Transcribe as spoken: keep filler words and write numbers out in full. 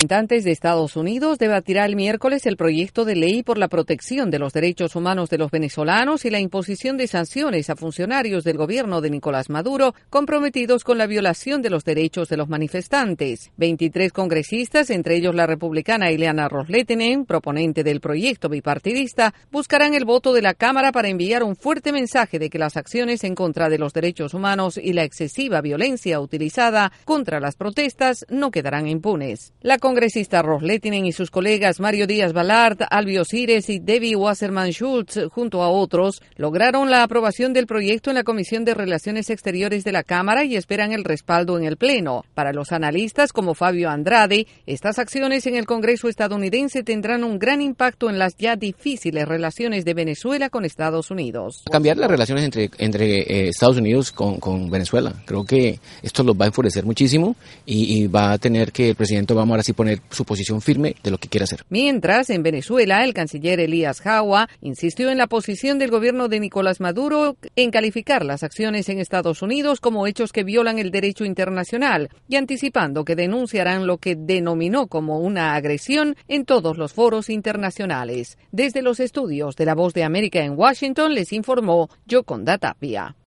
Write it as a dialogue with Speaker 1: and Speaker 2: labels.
Speaker 1: Representantes de Estados Unidos debatirá el miércoles el proyecto de ley por la protección de los derechos humanos de los venezolanos y la imposición de sanciones a funcionarios del gobierno de Nicolás Maduro comprometidos con la violación de los derechos de los manifestantes. veintitrés congresistas, entre ellos la republicana Ileana Ros-Lehtinen, proponente del proyecto bipartidista, buscarán el voto de la Cámara para enviar un fuerte mensaje de que las acciones en contra de los derechos humanos y la excesiva violencia utilizada contra las protestas no quedarán impunes. La congresista Ros-Lehtinen y sus colegas Mario Díaz-Balart, Alvio Sires y Debbie Wasserman Schultz, junto a otros, lograron la aprobación del proyecto en la Comisión de Relaciones Exteriores de la Cámara y esperan el respaldo en el Pleno. Para los analistas como Fabio Andrade, estas acciones en el Congreso estadounidense tendrán un gran impacto en las ya difíciles relaciones de Venezuela con Estados Unidos.
Speaker 2: Cambiar las relaciones entre, entre eh, Estados Unidos con, con Venezuela. Creo que esto los va a enfurecer muchísimo y, y va a tener que el presidente Obama ahora sí poner su posición firme de lo que quiere hacer.
Speaker 1: Mientras, en Venezuela, el canciller Elías Jawa insistió en la posición del gobierno de Nicolás Maduro en calificar las acciones en Estados Unidos como hechos que violan el derecho internacional y anticipando que denunciarán lo que denominó como una agresión en todos los foros internacionales. Desde los estudios de La Voz de América en Washington les informó Yoconda Tapia.